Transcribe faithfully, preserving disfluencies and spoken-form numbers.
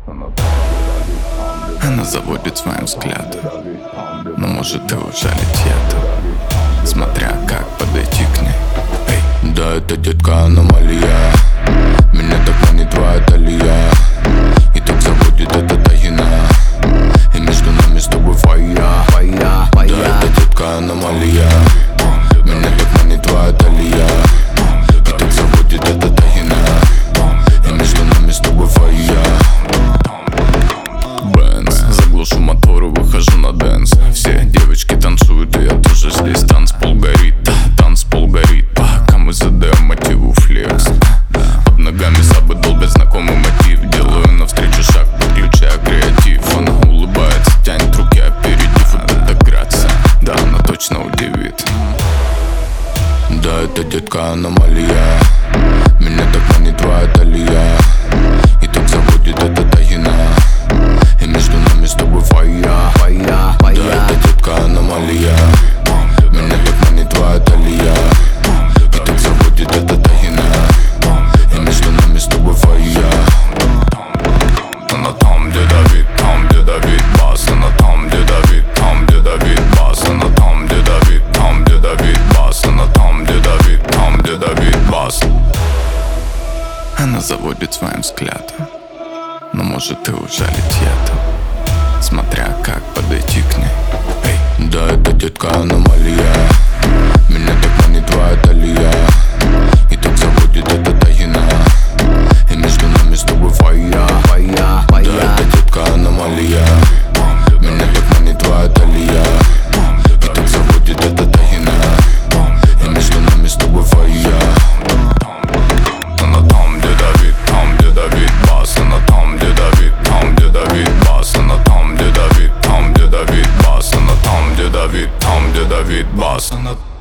Она заводит своим взглядом, но может и ужалить ядом, смотря как подойти к ней. Эй. Да, это детка аномалия, меня так манит твоя талия, и так заводит эта тагина, и между нами с тобой фая. Да, это детка аномалия, меня так манит твоя талия, и так заводит эта тагина, и между нами с тобой фая. Заглушу мотор и выхожу на дэнс. Все девочки танцуют, и я тоже здесь. Танцпол горит, танцпол горит, пока мы задаем мотиву флекс. Под ногами сабы долбят знакомый мотив. Делаю навстречу шаг, подключая креатив. Она улыбается, тянет руки аперитив. Вот это грация, да, она точно удивит. Да, это детка аномалия, меня так манит твоя талия, и так заводит эта тагина, и между нами с тобой фая. Да, это детка аномалия, меня так манит твоя талия, и так заводит эта тагина, и между нами с тобой фая. Она там, где Давид, там, где Давид бас. Она там, где Давид, там, где Давид бас. Она там, где Давид, там, где Давид бас. Она там, где Давид, там, где Давид бас. Она заводит своим взглядом, но может и ужалить ядом, смотря как подойти к ней. Эй. Да, это детка аномалия, меня так манит твоя талия, и так заводит эта тагина, и между нами с тобой фая. Да, это детка аномалия, меня так манит твоя талия, и так заводит эта тагина, и между нами с тобой фая. Она там, где Давид, там, где Давид бас. Она там, где Давид, там, где Давид бас. Она там, где Давид, там, где Давид бас. Она там, где Давид, там, где Давид бас. Она